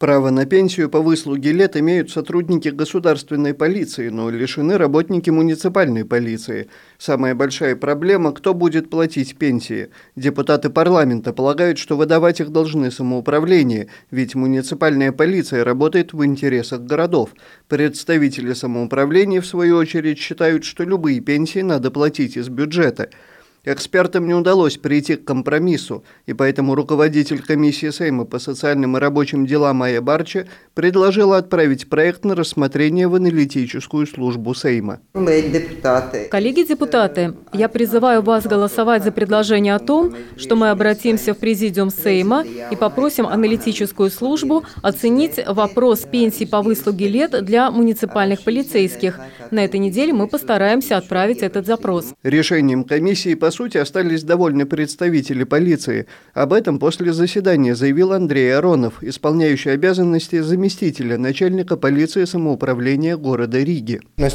Право на пенсию по выслуге лет имеют сотрудники государственной полиции, но лишены работники муниципальной полиции. Самая большая проблема – кто будет платить пенсии. Депутаты парламента полагают, что выдавать их должны самоуправление, ведь муниципальная полиция работает в интересах городов. Представители самоуправления, в свою очередь, считают, что любые пенсии надо платить из бюджета. Экспертам не удалось прийти к компромиссу, и поэтому руководитель комиссии Сейма по социальным и рабочим делам Майя Барча предложила отправить проект на рассмотрение в аналитическую службу Сейма. Коллеги-депутаты, я призываю вас голосовать за предложение о том, что мы обратимся в Президиум Сейма и попросим аналитическую службу оценить вопрос пенсий по выслуге лет для муниципальных полицейских. На этой неделе мы постараемся отправить этот запрос. Решением комиссии, по сути, остались довольны представители полиции. Об этом после заседания заявил Андрей Аронов, исполняющий обязанности заместителя начальника полиции самоуправления города Риги. Мы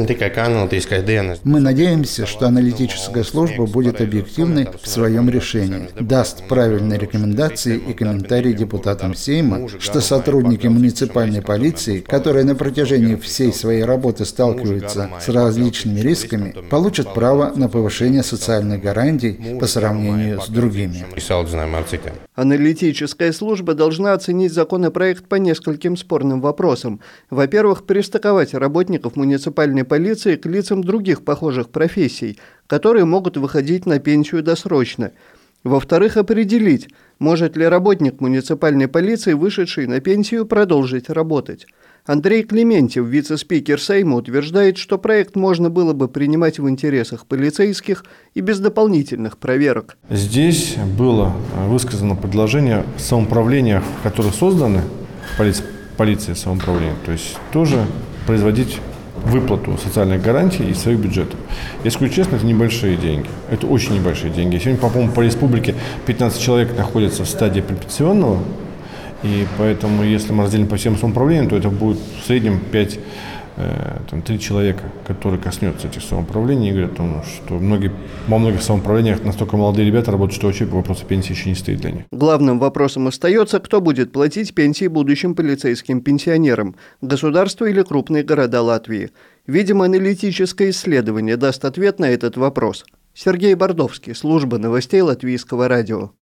надеемся, что аналитическая служба будет объективной в своем решении, даст правильные рекомендации и комментарии депутатам Сейма, что сотрудники муниципальной полиции, которые на протяжении всей своей работы сталкиваются с различными рисками, получат право на повышение социальных гарантий по сравнению с другими. Аналитическая служба должна оценить законопроект по нескольким спорным вопросам. Во-первых, пристыковать работников муниципальной полиции к лицам других похожих профессий, которые могут выходить на пенсию досрочно. Во-вторых, определить, может ли работник муниципальной полиции, вышедший на пенсию, продолжить работать. Андрей Клементьев, вице-спикер Сейма, утверждает, что проект можно было бы принимать в интересах полицейских и без дополнительных проверок. Здесь было высказано предложение самоуправления, которые созданы, полиция самоуправления, то есть тоже производить выплату социальных гарантий из своих бюджетов. Я скажу честно, это небольшие деньги. Это очень небольшие деньги. Сегодня, по-моему, по республике 15 человек находятся в стадии предпенсионного. И поэтому, если мы разделим по всем самоуправлениям, то это будет в среднем 3 человека, которые коснется этих самоуправлений. И говорят, что во многих самоуправлениях настолько молодые ребята работают, что вообще вопрос пенсии еще не стоит для них. Главным вопросом остается, кто будет платить пенсии будущим полицейским пенсионерам – государство или крупные города Латвии. Видимо, аналитическое исследование даст ответ на этот вопрос. Сергей Бордовский, служба новостей Латвийского радио.